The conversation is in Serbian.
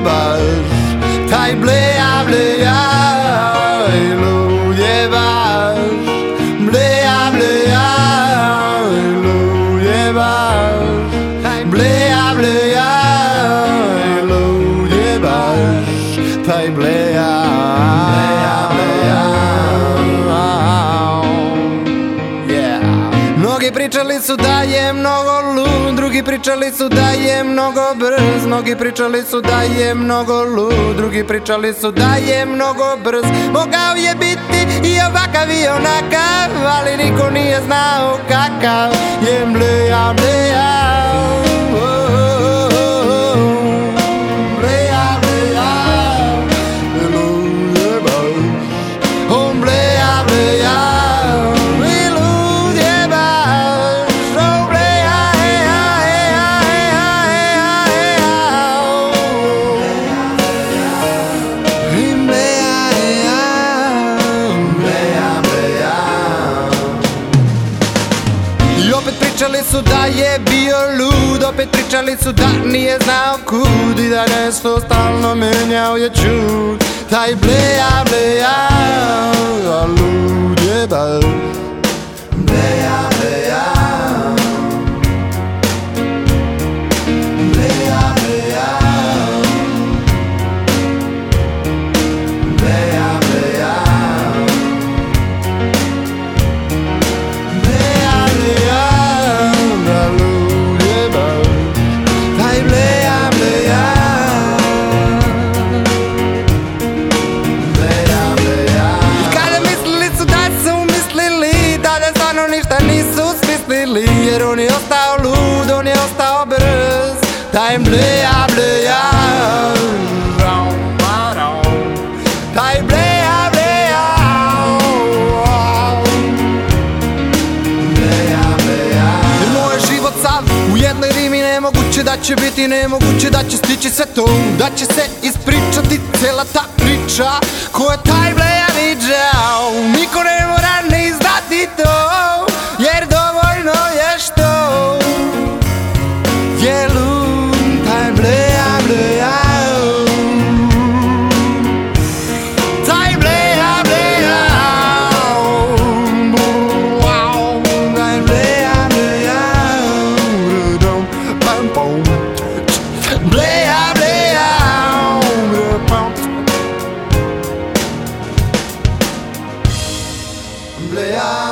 jebaš, taj bleja, bleja, ilu jebaš, bleja, bleja, ilu jebaš, taj bleja, bleja, ilu jebaš, taj bleja, bleja, bleja, yeah. Mnogi pričali su da je mnogo lud, drugi pričali su da je mnogo brz, mnogi pričali su da je mnogo lud, drugi pričali su da je mnogo brz. Mogao je biti i ovakav i onakav, ali niko nije znao kakav je bleja, bleja. Opet pričali su da je bio lud, opet pričali su da nije znao kud i da nešto stalno menjao je čud. Taj bleja, bleja, a lud je baš. Bleja, bleja, bleja, bleja, bleja, bleja. Nisu smislili, jer on je ostao lud, on je ostao brz. Taj bleja, bleja, taj bleja, bleja, bleja, bleja. Jer moj život sav u jednoj rimi, nemoguće da će biti, nemoguće da će stići sve to, da će se ispričati cela ta priča. Ko je taj bleja viđao, niko ne mora ni znati to, jer dovoljno je što je lud, taj bleja, bleja, taj bleja, bleja, taj bleja, bleja, bleja, bleja, bleja.